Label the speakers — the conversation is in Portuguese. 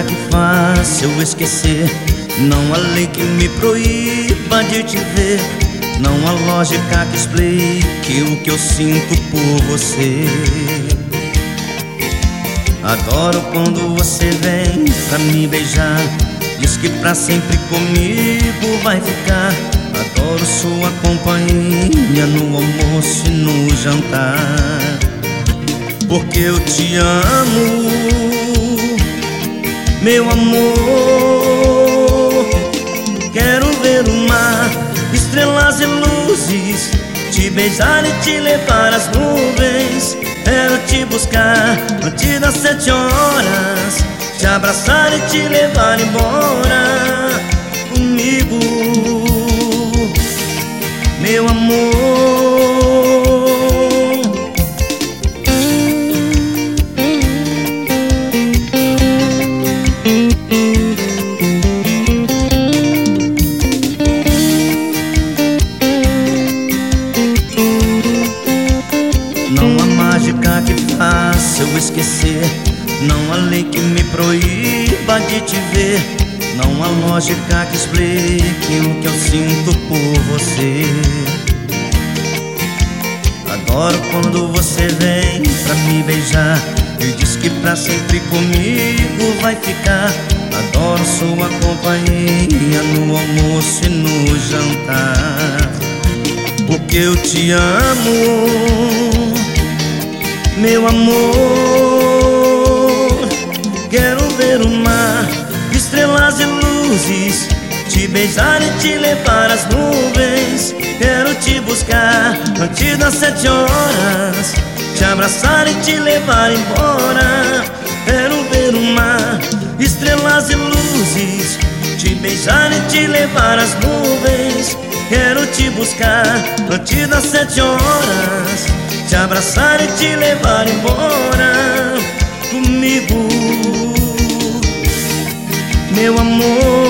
Speaker 1: mágica que faça eu esquecer. Não há lei que me proíba de te ver. Não há lógica que explique o que eu sinto por você. Adoro quando você vem pra me beijar. Diz que pra sempre comigo vai ficar. Adoro sua companhia no almoço e no jantar. Porque eu te amo, meu amor. Quero ver o mar, estrelas e luzes, te beijar e te levar às nuvens. Quero te buscar antes das 7 horas, te abraçar e te levar embora comigo, meu amor. Não há mágica que faça eu esquecer. Não há lei que me proíba de te ver. Não há lógica que explique o que eu sinto por você. Adoro quando você vem pra me beijar e diz que pra sempre comigo vai ficar. Adoro sua companhia no almoço e no jantar. Porque eu te amo, meu amor. Quero ver o mar, estrelas e luzes, te beijar e te levar às nuvens. Quero te buscar antes das 7 horas, te abraçar e te levar embora. Quero ver o mar, estrelas e luzes, te beijar e te levar às nuvens. Quero te buscar antes das 7 horas, te abraçar e te levar embora comigo, meu amor.